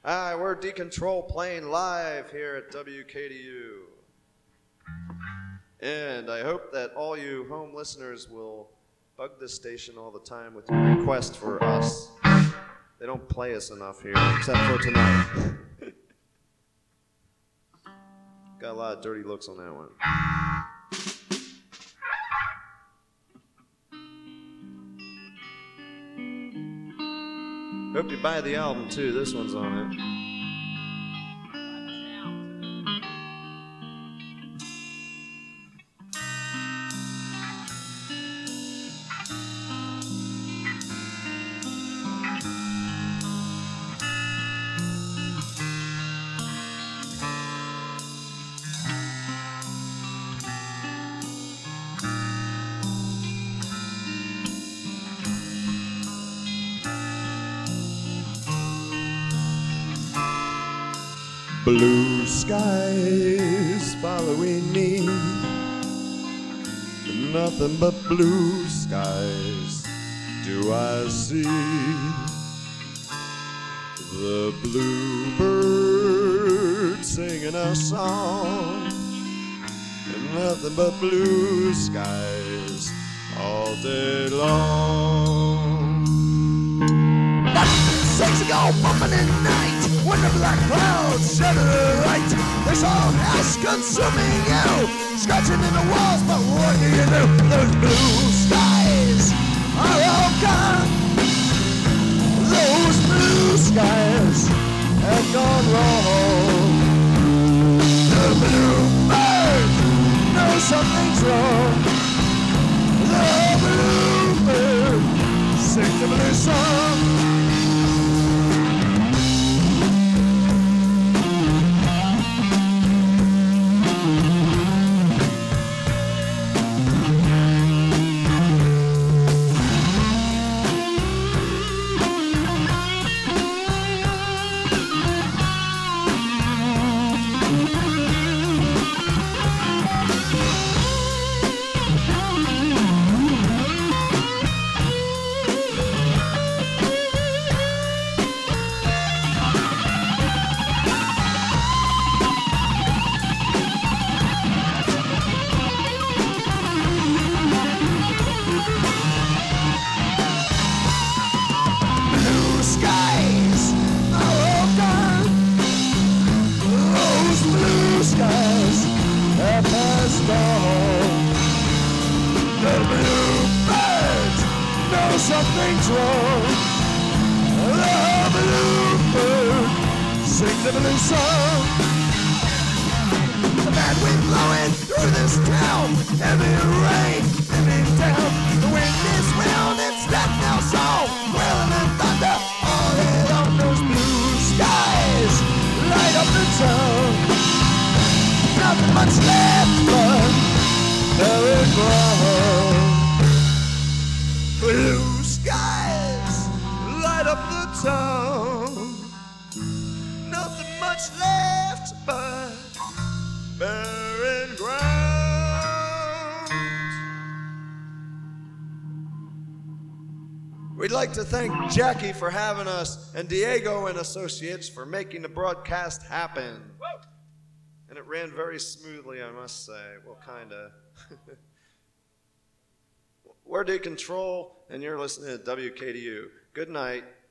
Hi, we're Decontrol playing live here at WKDU. And I hope that all you home listeners will bug this station all the time with your request for us. They don't play us enough here, except for tonight. Got a lot of dirty looks on that one. Hope you buy the album too. This one's on it. Blue skies following me, nothing but blue skies do I see. The bluebird singing a song, nothing but blue skies all day long. Sexy go bumping at night when the black clouds shed the light. There's all else consuming you, scratching in the walls, but what do you do? Those blue skies are all gone. Those blue skies have gone wrong. The bluebird knows something's wrong. The bluebird sings the blue song. Something's wrong. The bluebird sings the blue song. The bad wind blowing through this town, heavy rain coming down. The wind is wild, it's death now song, wailing and thunder all along those blue skies light up the town. Nothing much left but very ground. Blue skies light up the town. Nothing much left but barren ground. We'd like to thank Jackie for having us and Diego and Associates for making the broadcast happen. And it ran very smoothly, I must say. Well, kinda. We're Decontrol, and you're listening to WKDU. Good night.